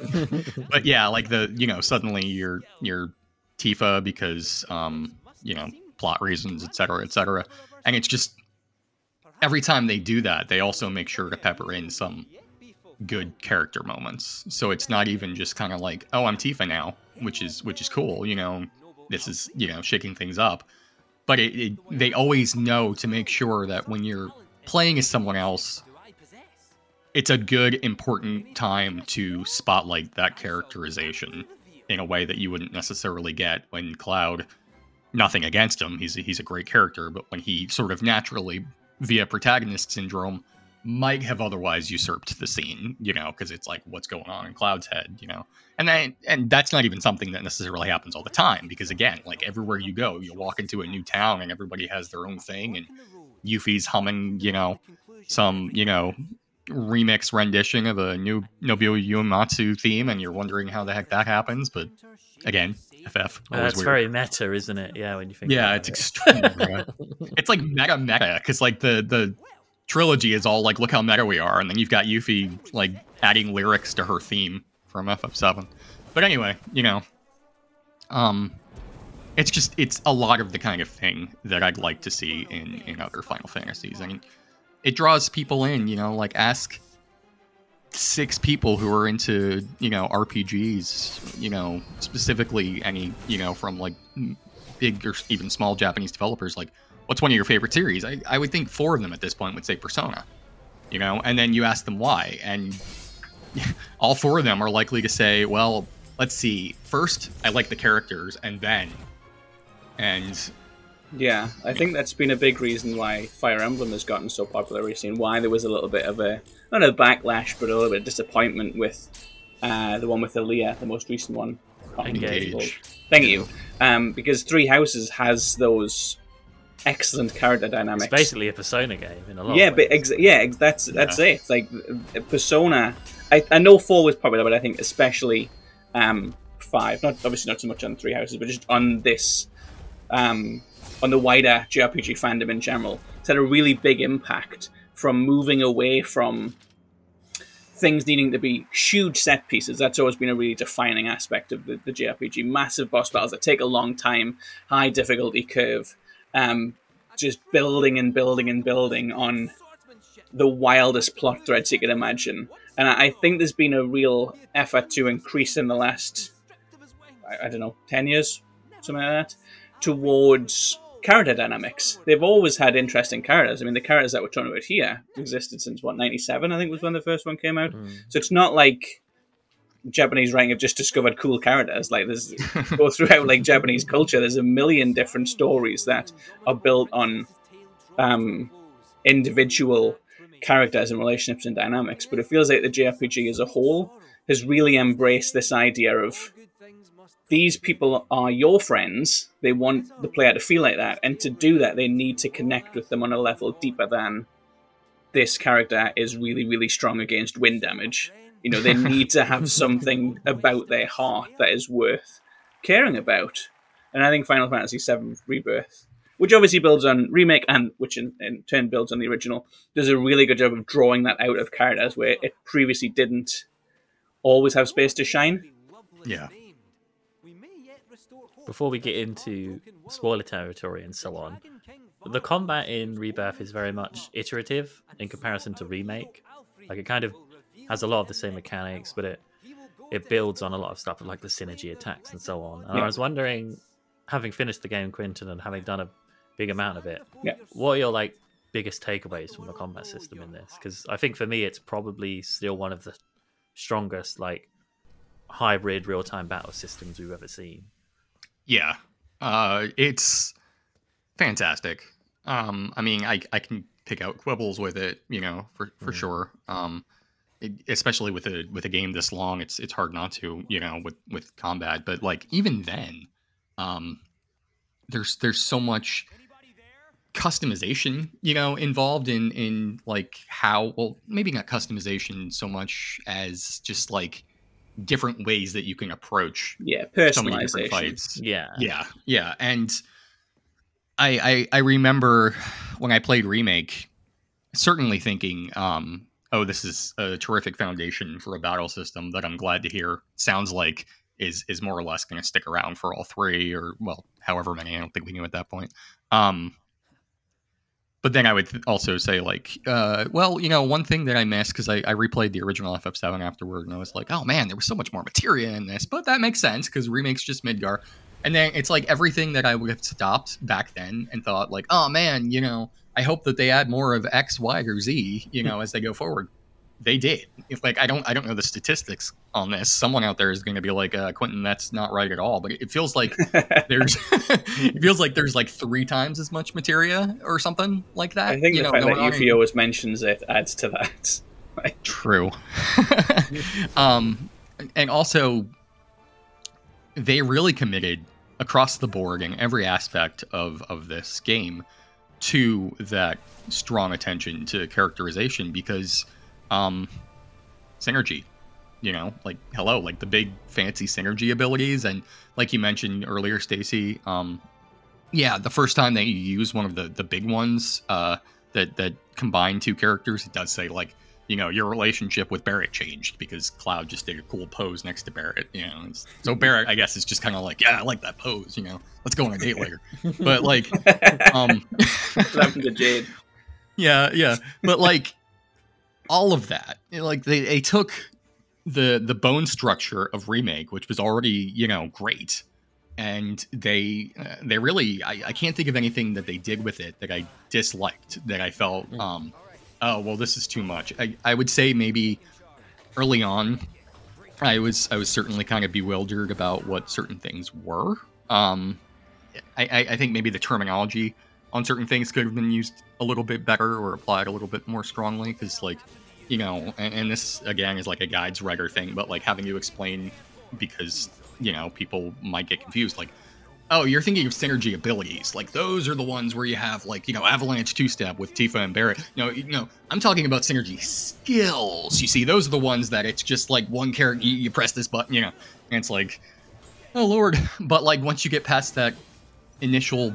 but yeah, like the, you know, suddenly you're you're Tifa because um, you know, plot reasons, et cetera, et cetera. And it's just, every time they do that, they also make sure to pepper in some good character moments. So it's not even just kind of like, oh, I'm Tifa now, which is which is cool, you know, this is, you know, shaking things up. But it, it they always know to make sure that when you're playing as someone else, it's a good, important time to spotlight that characterization in a way that you wouldn't necessarily get when Cloud, nothing against him, he's a, he's a great character, but when he sort of naturally, via protagonist syndrome, might have otherwise usurped the scene, you know, because it's like, what's going on in Cloud's head, you know? And then, and that's not even something that necessarily happens all the time, because again, like everywhere you go, you walk into a new town and everybody has their own thing, and Yuffie's humming, you know, some, you know, remix rendition of a new Nobuo Uematsu theme, and you're wondering how the heck that happens, but again, F F. Uh, it's weird. Very meta, isn't it? Yeah, when you think yeah, about it's it. extremely it's like meta meta, because like the the trilogy is all like, look how meta we are, and then you've got Yuffie like adding lyrics to her theme from F F seven. But anyway, you know, um it's just, it's a lot of the kind of thing that I'd like to see in in other Final Fantasies. I mean, it draws people in, you know, like ask six people who are into, you know, R P Gs, you know, specifically any, you know, from like big or even small Japanese developers, like, what's one of your favorite series? I, I would think four of them at this point would say Persona, you know, and then you ask them why, and all four of them are likely to say, well, let's see, first, I like the characters, and then, and... Yeah, I think that's been a big reason why Fire Emblem has gotten so popular recently, and why there was a little bit of a, not a backlash, but a little bit of disappointment with uh, the one with Aaliyah, the most recent one. Engage. Thank you. Um, because Three Houses has those excellent character dynamics. It's basically a Persona game in a lot yeah, of ways. but ex- yeah, ex- that's that's yeah. it. It's like Persona. I, I know four was popular, but I think especially um, five. Not obviously not so much on Three Houses, but just on this, um, on the wider J R P G fandom in general. It's had a really big impact from moving away from things needing to be huge set pieces. That's always been a really defining aspect of the, the J R P G. Massive boss battles that take a long time, high difficulty curve, um, just building and building and building on the wildest plot threads you can imagine. And I think there's been a real effort to increase in the last, I, I don't know, ten years, something like that, towards character dynamics. They've always had interesting characters. I mean, the characters that we're talking about here existed since, what, ninety-seven, I think was when the first one came out. Mm. So it's not like Japanese writing have just discovered cool characters. Like, there's go throughout, like, Japanese culture, there's a million different stories that are built on um, individual characters and relationships and dynamics. But it feels like the J R P G as a whole has really embraced this idea of these people are your friends. They want the player to feel like that. And to do that, they need to connect with them on a level deeper than this character is really, really strong against wind damage. You know, they need to have something about their heart that is worth caring about. And I think Final Fantasy seven Rebirth, which obviously builds on Remake and which in, in turn builds on the original, does a really good job of drawing that out of characters where it previously didn't always have space to shine. Yeah. Before we get into spoiler territory and so on, the combat in Rebirth is very much iterative in comparison to Remake. Like, it kind of has a lot of the same mechanics, but it it builds on a lot of stuff like the synergy attacks and so on. And yeah. I was wondering, having finished the game, Quinton, and having done a big amount of it, yeah. what are your like biggest takeaways from the combat system in this? Because I think for me, it's probably still one of the strongest like hybrid real-time battle systems we've ever seen. Yeah, uh, it's fantastic. Um, I mean, I I can pick out quibbles with it, you know, for for mm. sure. Um, it, especially with a with a game this long, it's it's hard not to, you know, with with combat. But like even then, um, there's there's so much customization, you know, involved in in like how well maybe not customization so much as just like different ways that you can approach yeah so many different personalization fights. Yeah, yeah, yeah, and I, I I remember when I played Remake, certainly thinking, um, oh, this is a terrific foundation for a battle system that I'm glad to hear sounds like is is more or less going to stick around for all three, or well, however many. I don't think we knew at that point. Um, But then I would th- also say, like, uh, well, you know, one thing that I missed, because I, I replayed the original F F seven afterward, and I was like, oh, man, there was so much more materia in this. But that makes sense, because Remake's just Midgar. And then it's like everything that I would have stopped back then and thought, like, oh, man, you know, I hope that they add more of X, Y, or Z, you know, as they go forward. They did. It's like, I don't I don't know the statistics on this. Someone out there is going to be like, uh, Quentin, that's not right at all. But it feels like there's it feels like there's like three times as much materia or something like that. I think you the know, fact that Yuffie always mentions it adds to that. True. um, and also, they really committed across the board in every aspect of, of this game to that strong attention to characterization because... Um, synergy, you know, like, hello, like the big fancy synergy abilities. And like you mentioned earlier, Stacy, um, yeah, the first time that you use one of the, the big ones, uh, that, that combine two characters, it does say like, you know, your relationship with Barrett changed because Cloud just did a cool pose next to Barrett, you know. So Barrett, I guess, is just kind of like, yeah, I like that pose, you know, let's go on a date later. But like, um, what happened to Jade? Yeah. Yeah. But like, all of that, like they, they took the the bone structure of Remake, which was already, you know, great, and they uh, they really I, I can't think of anything that they did with it that I disliked, that I felt um oh well this is too much. I, I would say maybe early on I was I was certainly kind of bewildered about what certain things were. Um I, I, I think maybe the terminology on certain things could have been used a little bit better or applied a little bit more strongly, because like, you know, and, and this again is like a guides writer thing, but like having to explain because, you know, people might get confused, like Oh, you're thinking of synergy abilities. Like, those are the ones where you have, like, you know, Avalanche two-step with Tifa and Barret. You know, you know, I'm talking about synergy skills. You see, those are the ones that it's just, like, one character, you, you press this button, you know, and it's like, oh, Lord. But, like, once you get past that initial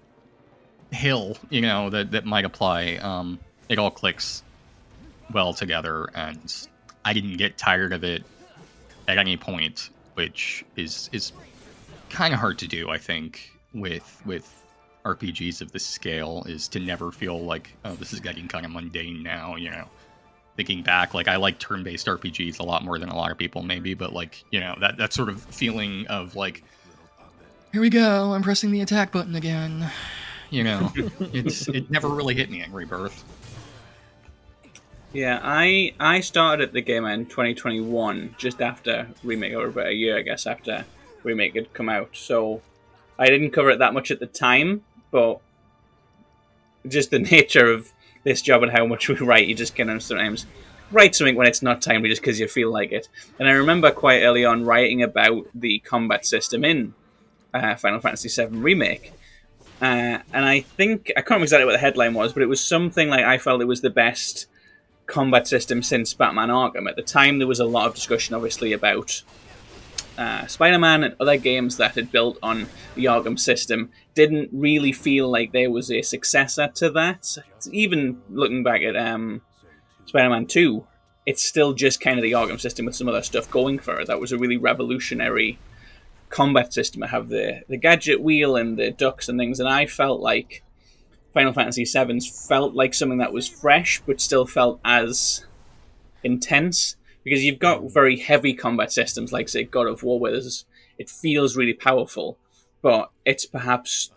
hill, you know, that, that might apply, um, it all clicks well together, and I didn't get tired of it at any point, which is is... kind of hard to do, I think, with with R P Gs of this scale, is to never feel like, oh, this is getting kind of mundane now, you know. Thinking back, like, I like turn-based R P Gs a lot more than a lot of people, maybe, but, like, you know, that, that sort of feeling of, like, here we go, I'm pressing the attack button again. You know, it's it never really hit me in Rebirth. Yeah, I I started the game in twenty twenty-one, just after Remake, or about a year, I guess, after Remake had come out, so I didn't cover it that much at the time, but just the nature of this job and how much we write, you just kind of sometimes write something when it's not timely just because you feel like it. And I remember quite early on writing about the combat system in uh, Final Fantasy seven Remake, uh, and I think, I can't remember exactly what the headline was, but it was something like, I felt it was the best combat system since Batman Arkham. At the time, there was a lot of discussion, obviously, about Uh, Spider-Man and other games that had built on the Arkham system. Didn't really feel like there was a successor to that. Even looking back at um, Spider-Man two, it's still just kind of the Arkham system with some other stuff going for it. That was a really revolutionary combat system. I have the, the gadget wheel and the ducks and things, and I felt like Final Fantasy seven felt like something that was fresh, but still felt as intense. Because you've got very heavy combat systems, like, say, God of War, where there's, it feels really powerful, but it's perhaps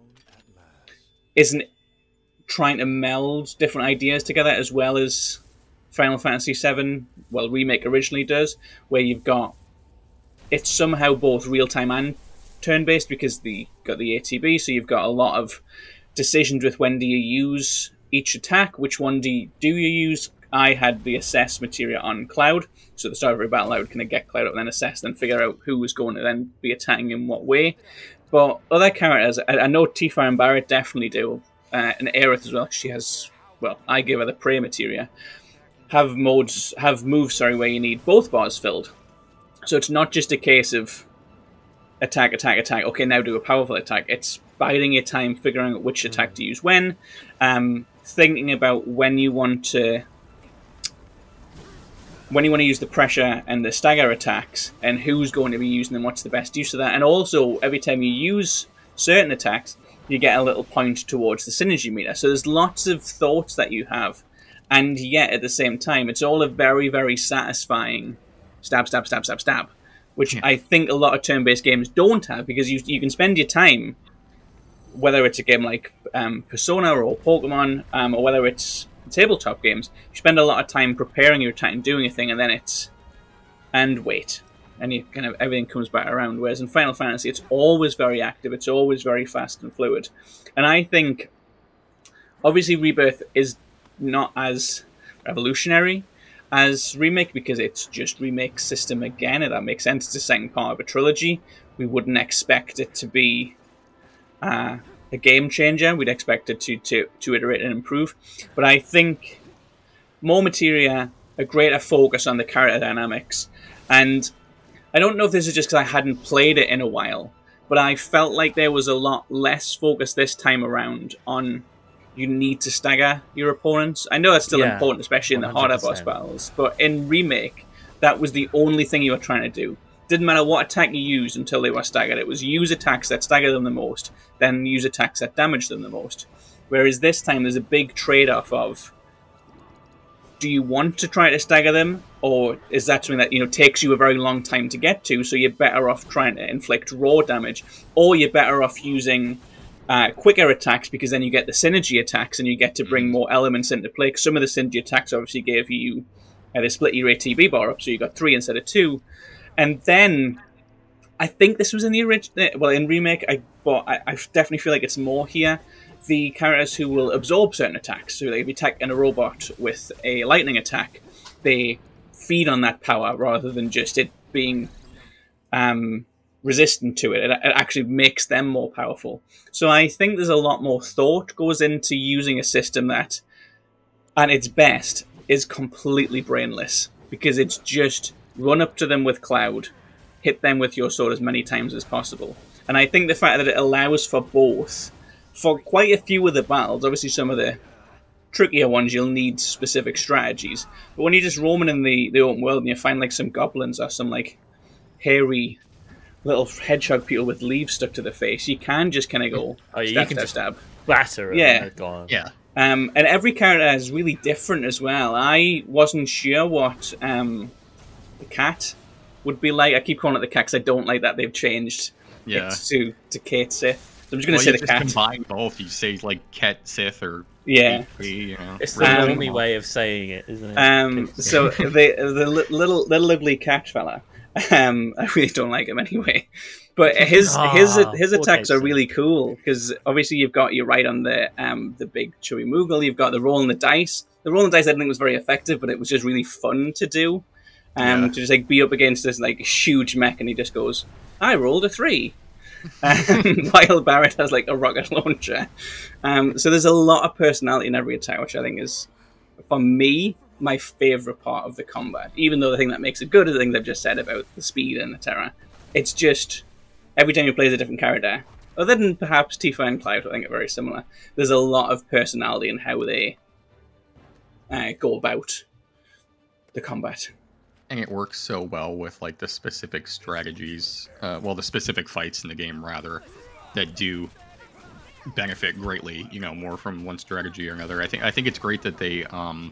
isn't trying to meld different ideas together as well as Final Fantasy seven, well, Remake originally does, where you've got, it's somehow both real-time and turn-based, because the got the A T B, so you've got a lot of decisions with when do you use each attack, which one do you, do you use. I had the assess materia on Cloud, so at the start of every battle I would kind of get Cloud up and then assess, then figure out who was going to then be attacking in what way. But other characters, I, I know Tifa and Barret definitely do, uh, and Aerith as well. She has, well, I give her the prey materia. Have modes, have moves, sorry, where you need both bars filled. So it's not just a case of attack, attack, attack. Okay, now do a powerful attack. It's biding your time, figuring out which attack to use when, um, thinking about when you want to. when you want to use the pressure and the stagger attacks, and who's going to be using them, what's the best use of that. And also, every time you use certain attacks, you get a little point towards the synergy meter. So there's lots of thoughts that you have, and yet at the same time, it's all a very, very satisfying stab, stab, stab, stab, stab, which yeah. I think a lot of turn-based games don't have, because you you can spend your time, whether it's a game like um, Persona or Pokemon, um, or whether it's tabletop games, you spend a lot of time preparing your attack and doing a thing, and then it's and wait, and you kind of everything comes back around. Whereas in Final Fantasy, it's always very active, it's always very fast and fluid. And I think, obviously, Rebirth is not as revolutionary as Remake, because it's just Remake system again, and that makes sense. It's the second part of a trilogy. We wouldn't expect it to be Uh, a game changer. We'd expect it to, to, to iterate and improve. But I think more materia, a greater focus on the character dynamics. And I don't know if this is just because I hadn't played it in a while, but I felt like there was a lot less focus this time around on you need to stagger your opponents. I know that's still yeah, important, especially in the harder boss battles, but in Remake, that was the only thing you were trying to do. Didn't matter what attack you used until they were staggered. It was use attacks that stagger them the most, then use attacks that damage them the most. Whereas this time there's a big trade-off of, do you want to try to stagger them, or is that something that, you know, takes you a very long time to get to, so you're better off trying to inflict raw damage, or you're better off using uh, quicker attacks, because then you get the synergy attacks and you get to bring more elements into play. Because some of the synergy attacks obviously gave you, uh, they split your A T B bar up, so you got three instead of two. And then, I think this was in the original, well, in Remake, I but I, I definitely feel like it's more here. The characters who will absorb certain attacks, so like if you attack in a robot with a lightning attack, they feed on that power rather than just it being um, resistant to it. it. It actually makes them more powerful. So I think there's a lot more thought goes into using a system that, at its best, is completely brainless, because it's just run up to them with Cloud, hit them with your sword as many times as possible. And I think the fact that it allows for both, for quite a few of the battles, obviously some of the trickier ones you'll need specific strategies, but when you're just roaming in the, the open world and you find like some goblins or some like hairy little hedgehog people with leaves stuck to their face, you can just kind of go oh, yeah, stab, you can stab, just stab. Batter it. Yeah. Gone. Yeah. Um, and every character is really different as well. I wasn't sure what um, the cat would be like. I keep calling it the cat because I don't like that they've changed Yeah. it to, to Kate Sith. So I'm just going to well, say you the just cat. combine both. You say like Ket Sith or Yeah. H P, you know. It's the Um, normie way of saying it, isn't it? Um, so the the li- little little ugly cat fella, um, I really don't like him anyway. But his Ah, his his poor attacks are Casey. really cool because obviously you've got your right on the um the big chewy Moogle. You've got the rolling the dice. The rolling the dice I didn't think was very effective, but it was just really fun to do. Um, Yeah. to just like be up against this like huge mech, and he just goes, "I rolled a three." Um, while Barrett has like a rocket launcher. Um, so there's a lot of personality in every attack, which I think is, for me, my favourite part of the combat. Even though the thing that makes it good is the things I've just said about the speed and the terror. It's just, every time you play as a different character, other than perhaps Tifa and Cloud, I think are very similar, there's a lot of personality in how they uh, go about the combat. And it works so well with like the specific strategies, uh, well, the specific fights in the game rather, that do benefit greatly, you know, more from one strategy or another. I think I think it's great that they, um,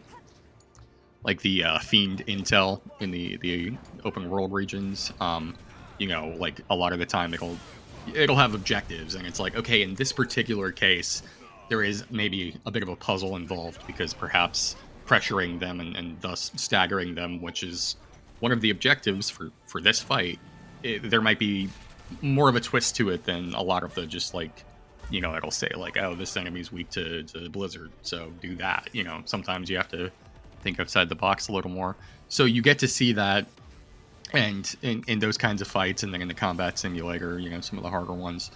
like the uh, Fiend intel in the the open world regions. Um, you know, like a lot of the time it'll it'll have objectives, and it's like, okay, in this particular case, there is maybe a bit of a puzzle involved because perhaps pressuring them and, and thus staggering them, which is one of the objectives for, for this fight, it, there might be more of a twist to it than a lot of the just like, you know, it'll say like, oh, this enemy's weak to, to Blizzard, so do that. You know, sometimes you have to think outside the box a little more. So you get to see that, and in, in those kinds of fights, and then in the combat simulator, you know, some of the harder ones,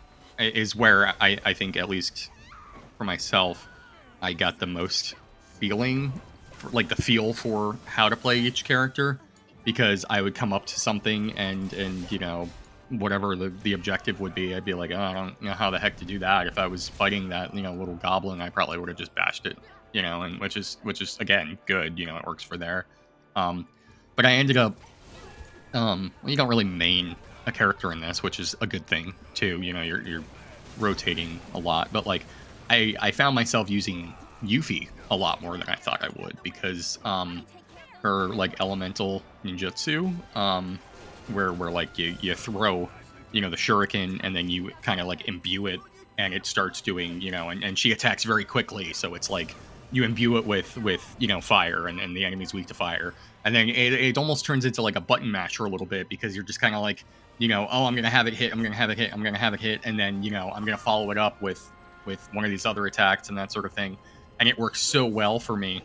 is where I, I think, at least for myself, I got the most feeling, for, like the feel for how to play each character, because I would come up to something and, and you know, whatever the, the objective would be, I'd be like, oh, I don't know how the heck to do that. If I was fighting that, you know, little goblin, I probably would have just bashed it, you know, and which is, which is again, good, you know, it works for there. Um, but I ended up, um, well, you don't really main a character in this, which is a good thing too. You know, you're, you're rotating a lot, but like I, I found myself using Yuffie a lot more than I thought I would, because, um, her like elemental ninjutsu, um, where where like you, you throw, you know, the shuriken and then you kind of like imbue it and it starts doing, you know, and, and she attacks very quickly, so it's like you imbue it with with you know fire, and, and the enemy's weak to fire, and then it, it almost turns into like a button masher a little bit, because you're just kind of like, you know, oh, I'm gonna have it hit, I'm gonna have it hit, I'm gonna have it hit, and then, you know, I'm gonna follow it up with with one of these other attacks and that sort of thing, and it works so well for me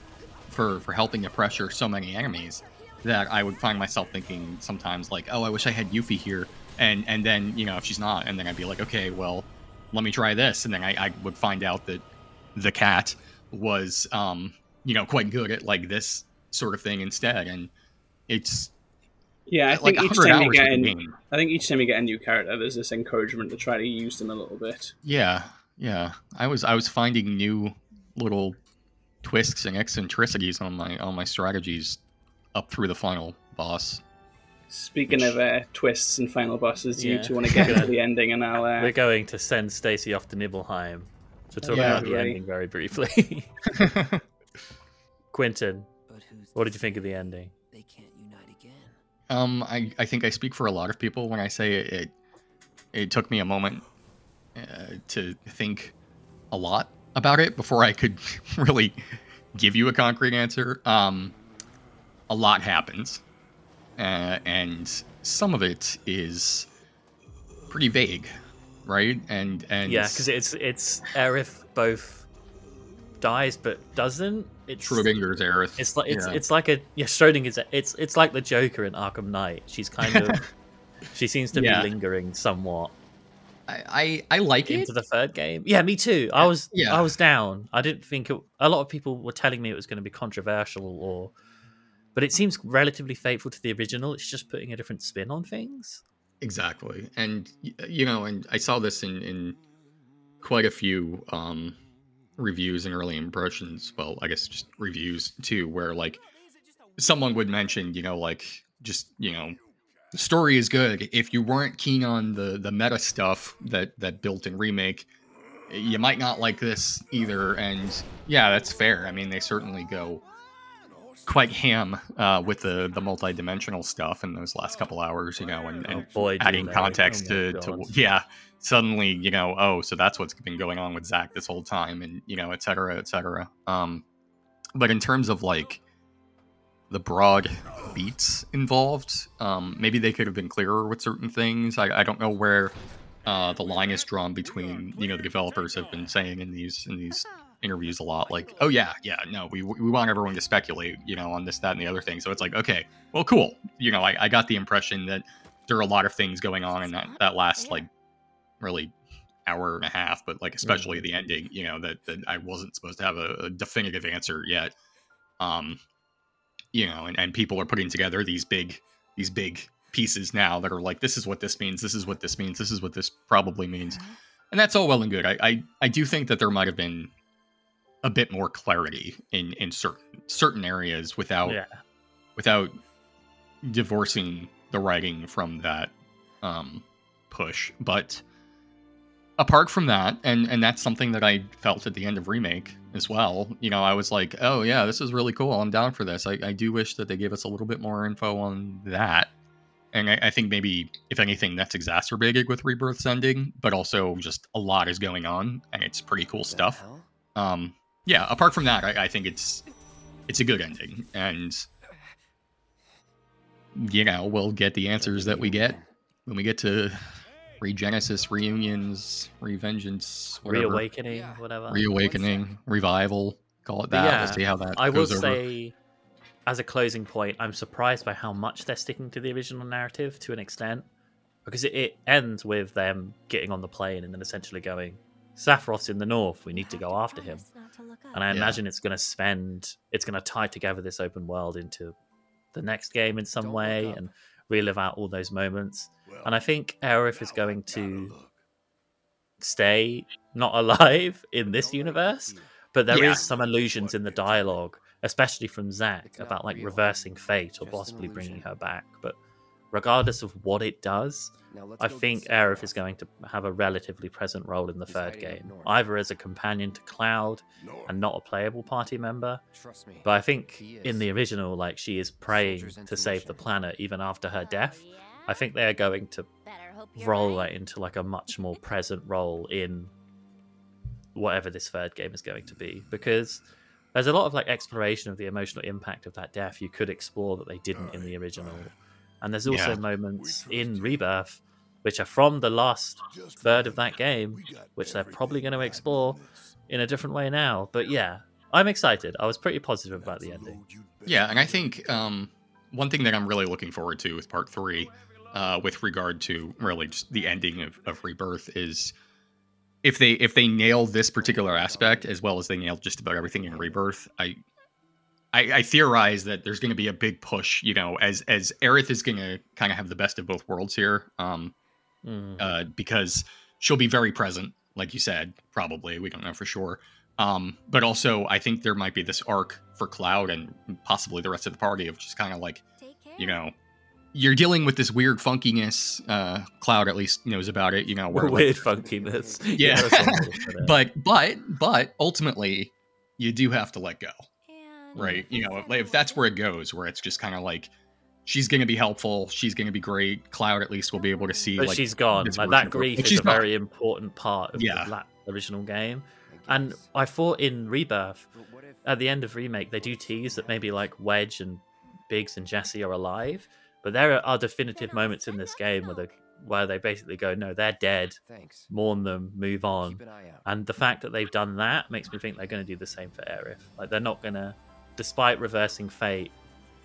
for for helping to pressure so many enemies that I would find myself thinking sometimes like, oh, I wish I had Yuffie here, and and then, you know, if she's not, and then I'd be like, okay, well, let me try this, and then I, I would find out that the cat was, um, you know, quite good at like this sort of thing instead, and it's Yeah, I like think each one hundred time you hours get of the in, game. I think each time you get a new character, there's this encouragement to try to use them a little bit. Yeah, yeah. I was I was finding new little twists and eccentricities on my on my strategies up through the final boss. Speaking Which- of uh, twists and final bosses, you Yeah. two want to get into the ending, and I'll. Uh, We're going to send Stacy off to Nibelheim to talk Yeah. about the Right. ending very briefly. Quentin, what did you think of the ending? They can't unite again. um, I, I think I speak for a lot of people when I say it. It, it took me a moment uh, to think a lot about it before I could really give you a concrete answer. Um, a lot happens, uh, and some of it is pretty vague, right? And and Yeah, because it's it's Aerith both dies but doesn't. It's Schrodinger's Aerith. It's like it's yeah. it's like a yeah Schrodinger's it's it's like the Joker in Arkham Knight. She's kind of She seems to Yeah. be lingering somewhat I, I, I like it. into the third game. Yeah, me too. I was Yeah. I was down. I didn't think it, a lot of people were telling me it was going to be controversial, or but it seems relatively faithful to the original. It's just putting a different spin on things. Exactly. And, y- you know, and I saw this in, in quite a few um, reviews and early impressions. Well, I guess just reviews too, where like someone would mention, you know, like just, you know, the story is good. If you weren't keen on the the meta stuff that that built in remake, you might not like this either. And yeah, that's fair. I mean, they certainly go quite ham uh, with the the multi-dimensional stuff in those last couple hours, you know, and, and Oh boy, do adding they. context Oh my to, to God. yeah, suddenly, you know, oh, so that's what's been going on with Zach this whole time, and you know, et cetera, et cetera. Um, but in terms of like the broad beats involved, um, maybe they could have been clearer with certain things. I, I don't know where uh, the line is drawn between, you know, the developers have been saying in these in these interviews a lot, like, oh yeah, yeah, no, we we want everyone to speculate, you know, on this, that, and the other thing. So it's like, okay, well, cool. You know, I, I got the impression that there are a lot of things going on in that, that last like really hour and a half, but like especially the ending, you know, that, that I wasn't supposed to have a, a definitive answer yet. Um, you know, and, and people are putting together these big these big pieces now that are like, this is what this means, this is what this means, this is what this probably means. And that's all well and good. I I, I do think that there might have been a bit more clarity in, in certain certain areas without Yeah. without divorcing the writing from that um, push. But apart from that, and and that's something that I felt at the end of Remake as well. You know, I was like, oh yeah, this is really cool. I'm down for this. I, I do wish that they gave us a little bit more info on that. And I, I think maybe, if anything, that's exacerbated with Rebirth's ending, but also just a lot is going on, and it's pretty cool stuff. Um, yeah, apart from that, I, I think it's it's a good ending, and you know, we'll get the answers that we get when we get to Regenesis, Reunions, Revengeance, whatever. Reawakening, whatever. Reawakening, Revival, call it But that. yeah, We'll see how that I will goes over. say, as a closing point, I'm surprised by how much they're sticking to the original narrative to an extent, because it, it ends with them getting on the plane and then essentially going, Sephiroth's in the north, we need to go after him. And I Yeah. imagine it's going to spend, it's going to tie together this open world into the next game in some way and relive out all those moments. And I think Aerith is going to stay not alive in this universe, but there is Yeah. some allusions in the dialogue, especially from Zack, about like reversing fate or possibly bringing her back. But regardless of what it does, I think Aerith is going to have a relatively present role in the third game, either as a companion to Cloud and not a playable party member. But I think in the original, like, she is praying to save the planet even after her death. I think they are going to roll that into like a much more present role in whatever this third game is going to be, because there's a lot of like exploration of the emotional impact of that death you could explore that they didn't in the original. And there's also Yeah. moments in Rebirth which are from the last third of that game, which they're probably going to explore in a different way now. But yeah, I'm excited. I was pretty positive about the ending. Yeah, and I think um, one thing that I'm really looking forward to with part three, uh, with regard to really just the ending of, of Rebirth, is if they if they nail this particular aspect as well as they nailed just about everything in Rebirth, I I, I theorize that there's going to be a big push, you know, as as Aerith is going to kind of have the best of both worlds here, um, Mm. uh, because she'll be very present, like you said, probably. We don't know for sure. Um, but also, I think there might be this arc for Cloud and possibly the rest of the party of just kind of like, you know, you're dealing with this weird funkiness. Uh, Cloud at least knows about it, you know. Where, Weird like, funkiness. Yeah. that's one way to put it. but but but ultimately, you do have to let go, right? You know, if, if that's where it goes, where it's just kind of like, she's going to be helpful, she's going to be great. Cloud at least will be able to see. But like, she's gone. this Like, version that of her. grief But is she's a gone. very important part of Yeah. the la- original game. And I thought in Rebirth, at the end of Remake, they do tease that maybe like Wedge and Biggs and Jesse are alive. But there are definitive moments in this game where they, where they basically go, no, they're dead. Mourn them, move on. And the fact that they've done that makes me think they're going to do the same for Aerith. Like, they're not going to, despite reversing fate,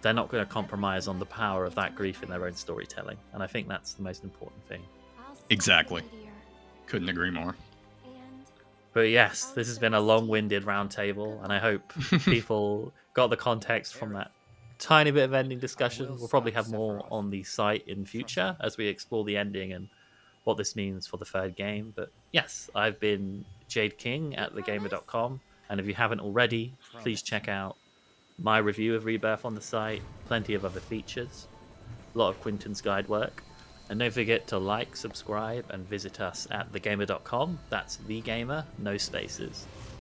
they're not going to compromise on the power of that grief in their own storytelling. And I think that's the most important thing. Exactly. Couldn't agree more. But yes, this has been a long-winded roundtable, and I hope people got the context from that tiny bit of ending discussion. We'll probably have more on the site in future as we explore the ending and what this means for the third game. But yes, I've been Jade King at the gamer dot com, and if you haven't already, please check out my review of Rebirth on the site, plenty of other features, a lot of Quinton's guide work. And don't forget to like, subscribe, and visit us at the gamer dot com. That's The Gamer, no spaces.